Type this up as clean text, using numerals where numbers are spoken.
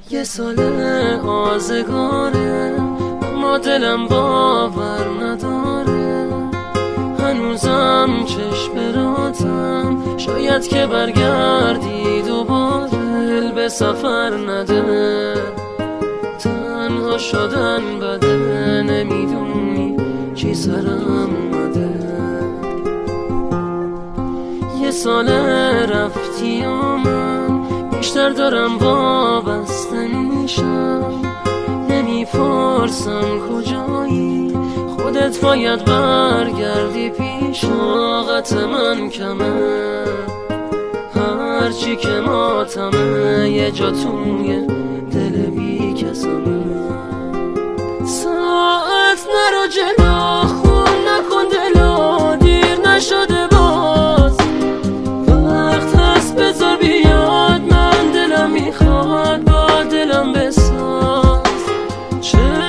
یه سال آزگاره اما دلم باور نداره، هنوزم چشم راتم شاید که برگردی دوباره. دل به سفر نده، تنها شدن بده، نمیدونی چی سرم اومده. یه سال رفتی و من بیشتر دارم وابسته میشم، نمیپرسم کجایی، خودت باید برگردی پیش. طاقت من کمه، هرچی که ماتمه، یه جا توی دل بی کسمه. ساعت نرو جلو، خون نکن دلو، دیر نشده باز، وقت هست بذار بیاد، من دلم میخواد با دلم بساز.